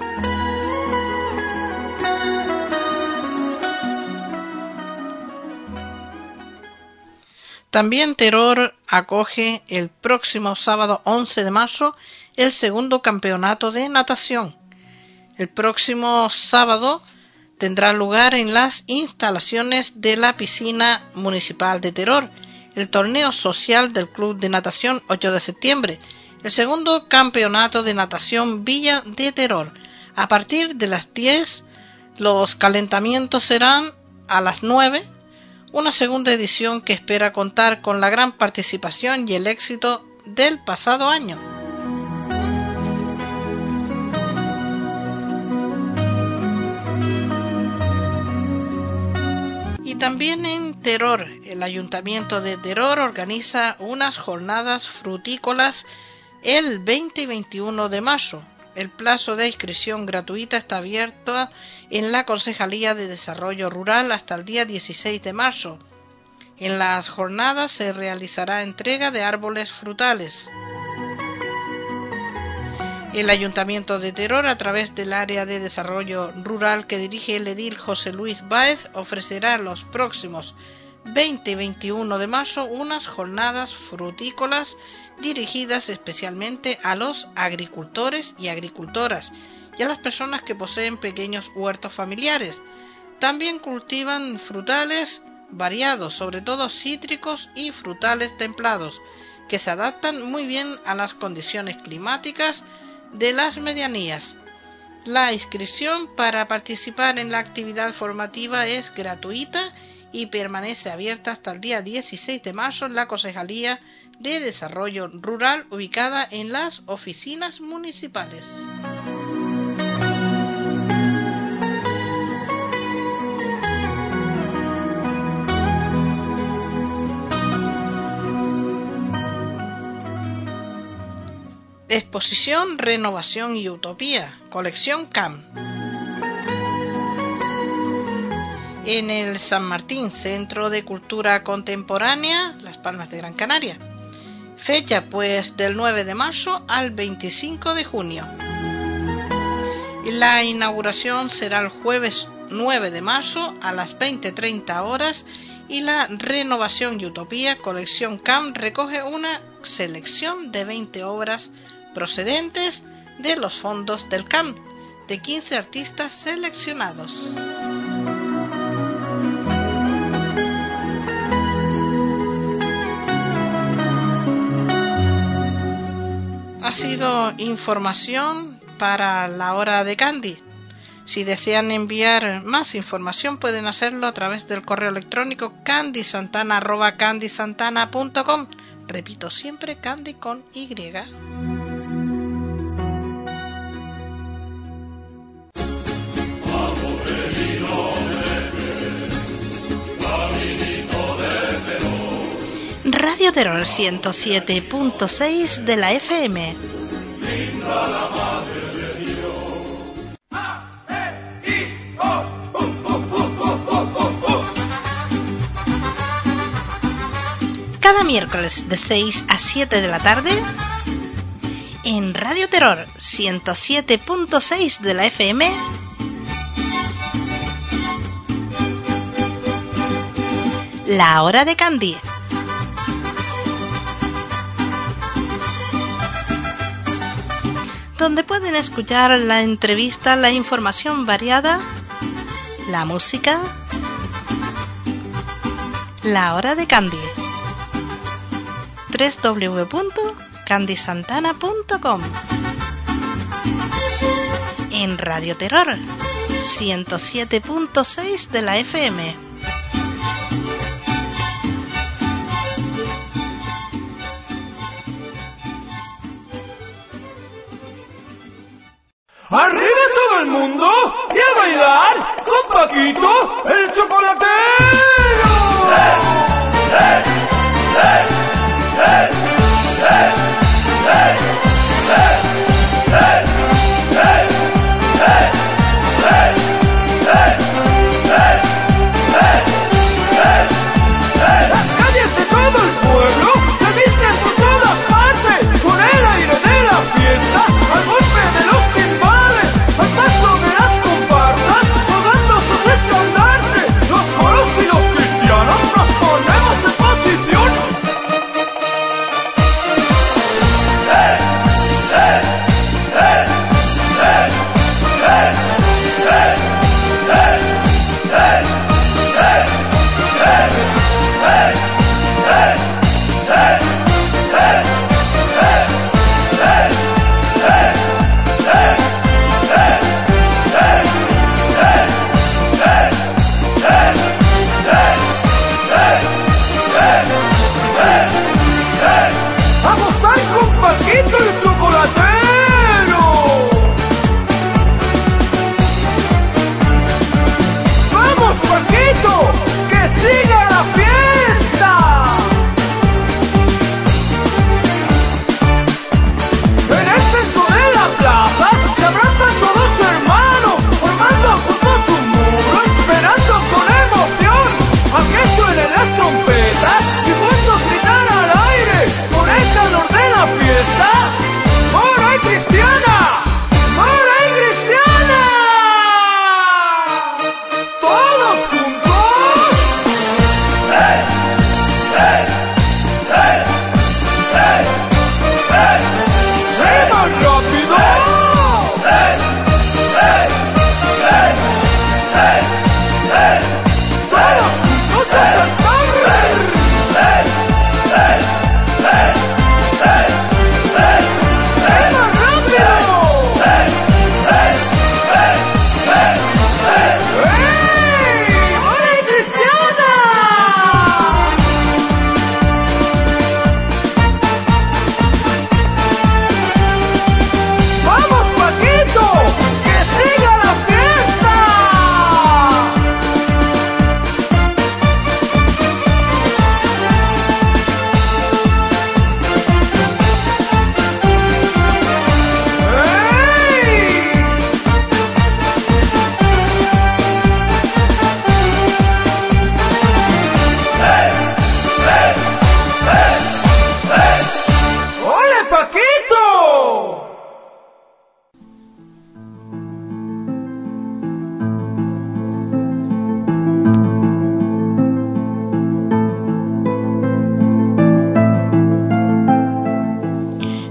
También Terror acoge el próximo sábado once de marzo el segundo campeonato de natación. El próximo sábado tendrá lugar en las instalaciones de la piscina municipal de Terror el torneo social del Club de Natación ocho de septiembre, el segundo campeonato de natación Villa de Terror. A partir de las diez, los calentamientos serán a las nueve, una segunda edición que espera contar con la gran participación y el éxito del pasado año. Y también en Terror, el Ayuntamiento de Terror organiza unas jornadas frutícolas el veinte y veintiuno de marzo. El plazo de inscripción gratuita está abierto en la Concejalía de Desarrollo Rural hasta el día dieciséis de marzo. En las jornadas se realizará entrega de árboles frutales. El Ayuntamiento de Teror, a través del área de desarrollo rural que dirige el edil José Luis Báez, ofrecerá los próximos veinte y veintiuno de marzo unas jornadas frutícolas dirigidas especialmente a los agricultores y agricultoras y a las personas que poseen pequeños huertos familiares. También cultivan frutales variados, sobre todo cítricos y frutales templados, que se adaptan muy bien a las condiciones climáticas de las medianías. La inscripción para participar en la actividad formativa es gratuita y permanece abierta hasta el día dieciséis de marzo en la Concejalía de Desarrollo Rural, ubicada en las oficinas municipales. Exposición Renovación y Utopía, colección C A M. En el San Martín, Centro de Cultura Contemporánea, Las Palmas de Gran Canaria. Fecha pues del nueve de marzo al veinticinco de junio. La inauguración será el jueves nueve de marzo a las veinte treinta horas y la Renovación y Utopía, colección C A M, recoge una selección de veinte obras procedentes de los fondos del C A M, de quince artistas seleccionados. Ha sido información para la hora de Candy. Si desean enviar más información pueden hacerlo a través del correo electrónico candysantana arroba candysantana punto com. Repito siempre, Candy con Y. Radio Terror ciento siete punto seis de la F M. Cada miércoles de seis a siete de la tarde en Radio Terror ciento siete punto seis de la F M. La hora de Candy. Donde pueden escuchar la entrevista, la información variada, la música, la hora de Candy. doble u doble u doble u punto candy santana punto com. En Radio Terror ciento siete punto seis de la F M. ¡Arriba todo el mundo! ¡Y a bailar con Paquito, el chocolatero! ¡Eh! ¡Eh! ¡Eh! ¡Eh! ¡Eh! ¡Eh! ¡Eh! ¡Eh! Las calles de todo el pueblo se visten por todas partes, con el aire de la fiesta, al golpe de los timbales, al paso de las comparsas, rodando sus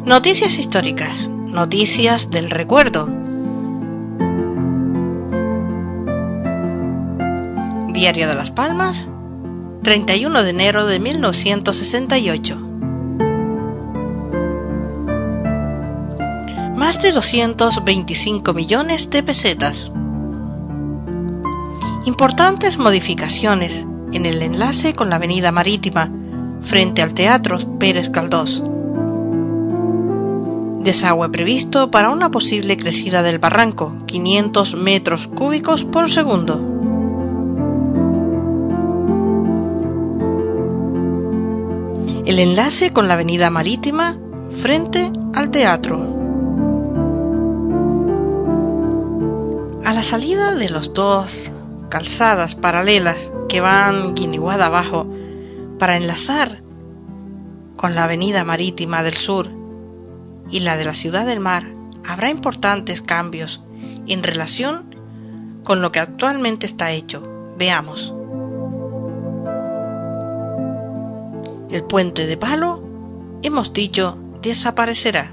Noticias históricas, noticias del recuerdo. Diario de Las Palmas, treinta y uno de enero de mil novecientos sesenta y ocho. Más de doscientos veinticinco millones de pesetas. Importantes modificaciones en el enlace con la avenida Marítima frente al Teatro Pérez Galdós. Desagüe previsto para una posible crecida del barranco, quinientos metros cúbicos por segundo. El enlace con la avenida Marítima frente al teatro. A la salida de las dos calzadas paralelas que van Guiniguada abajo para enlazar con la avenida Marítima del Sur y la de la Ciudad del Mar, habrá importantes cambios en relación con lo que actualmente está hecho. Veamos. El puente de palo, hemos dicho, desaparecerá.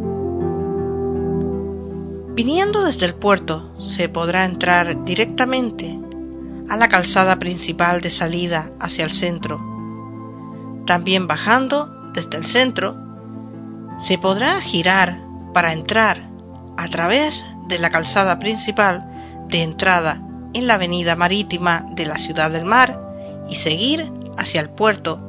Viniendo desde el puerto, se podrá entrar directamente a la calzada principal de salida hacia el centro. También bajando desde el centro, se podrá girar para entrar a través de la calzada principal de entrada en la avenida Marítima de la Ciudad del Mar y seguir hacia el puerto.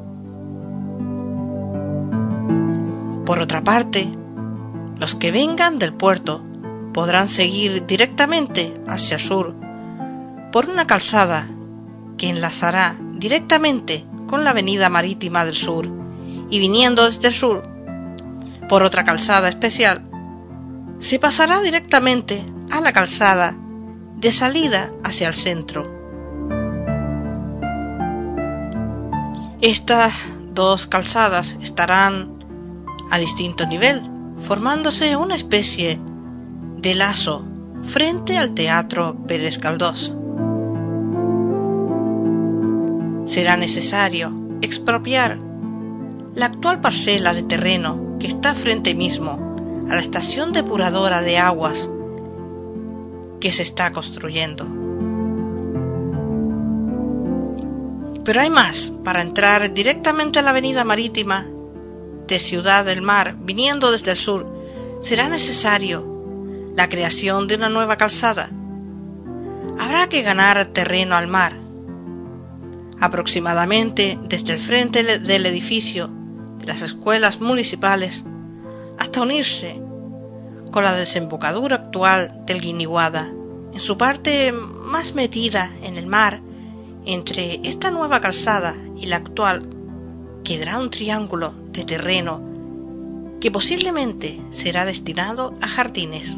Por otra parte, los que vengan del puerto podrán seguir directamente hacia el sur por una calzada que enlazará directamente con la avenida Marítima del Sur y viniendo desde el sur por otra calzada especial, se pasará directamente a la calzada de salida hacia el centro. Estas dos calzadas estarán a distinto nivel, formándose una especie de lazo frente al Teatro Pérez Galdós. Será necesario expropiar la actual parcela de terreno que está frente mismo a la estación depuradora de aguas que se está construyendo. Pero hay más. Para entrar directamente a la avenida Marítima de Ciudad del Mar, viniendo desde el sur, será necesario la creación de una nueva calzada. Habrá que ganar terreno al mar, aproximadamente desde el frente del edificio de las escuelas municipales hasta unirse con la desembocadura actual del Guiniguada, en su parte más metida en el mar. Entre esta nueva calzada y la actual quedará un triángulo de terreno que posiblemente será destinado a jardines.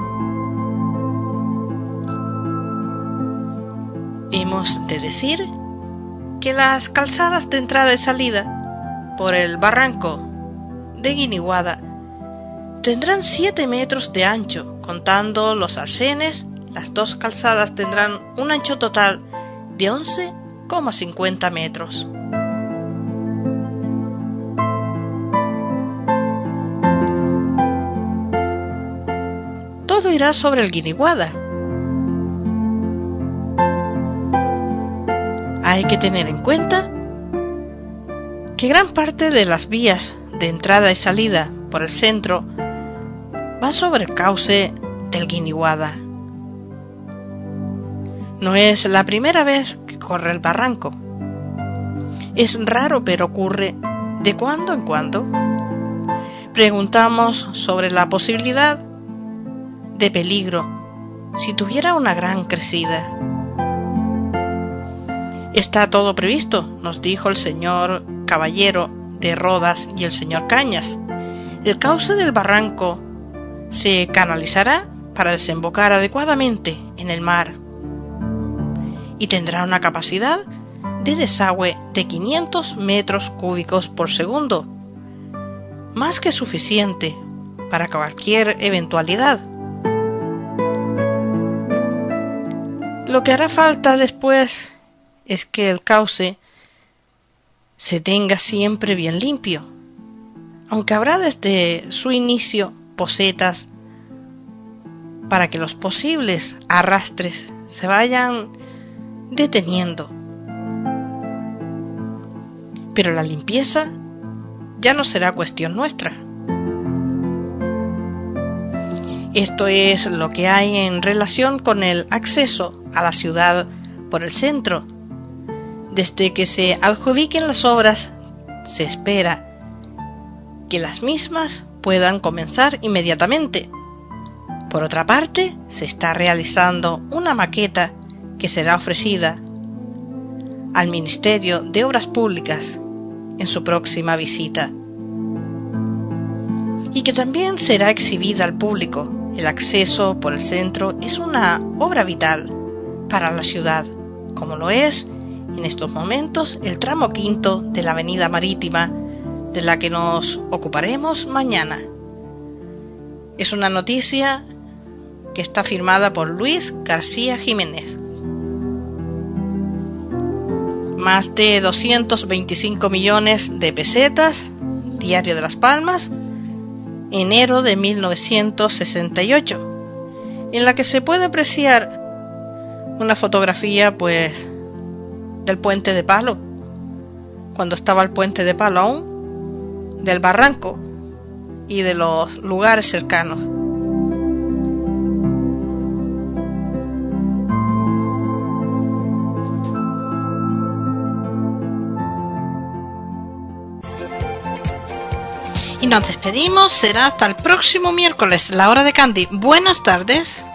Hemos de decir que las calzadas de entrada y salida por el barranco de Guiniguada tendrán siete metros de ancho, contando los arcenes. Las dos calzadas tendrán un ancho total de once coma cincuenta metros. Todo irá sobre el Guiniguada. Hay que tener en cuenta que gran parte de las vías de entrada y salida por el centro va sobre el cauce del Guiniguada. No es la primera vez que corre el barranco. Es raro, pero ocurre de cuando en cuando. Preguntamos sobre la posibilidad de peligro si tuviera una gran crecida. Está todo previsto, nos dijo el señor Caballero de Rodas y el señor Cañas. El cauce del barranco se canalizará para desembocar adecuadamente en el mar y tendrá una capacidad de desagüe de quinientos metros cúbicos por segundo, más que suficiente para cualquier eventualidad. Lo que hará falta después es que el cauce se tenga siempre bien limpio. aunque habrá desde su inicio posetas para que los posibles arrastres se vayan deteniendo. Pero la limpieza ya no será cuestión nuestra. Esto es lo que hay en relación con el acceso a la ciudad por el centro. Desde que se adjudiquen las obras, se espera que las mismas puedan comenzar inmediatamente. Por otra parte, se está realizando una maqueta que será ofrecida al Ministerio de Obras Públicas en su próxima visita y que también será exhibida al público. El acceso por el centro es una obra vital para la ciudad, como lo es en estos momentos el tramo quinto de la Avenida Marítima, de la que nos ocuparemos mañana. Es una noticia que está firmada por Luis García Jiménez. Más de doscientos veinticinco millones de pesetas, Diario de Las Palmas, enero de mil novecientos sesenta y ocho, en la que se puede apreciar una fotografía, pues, del puente de Palo, cuando estaba el puente de Palo aún, del barranco y de los lugares cercanos. Y nos despedimos, será hasta el próximo miércoles, la hora de Candy. Buenas tardes.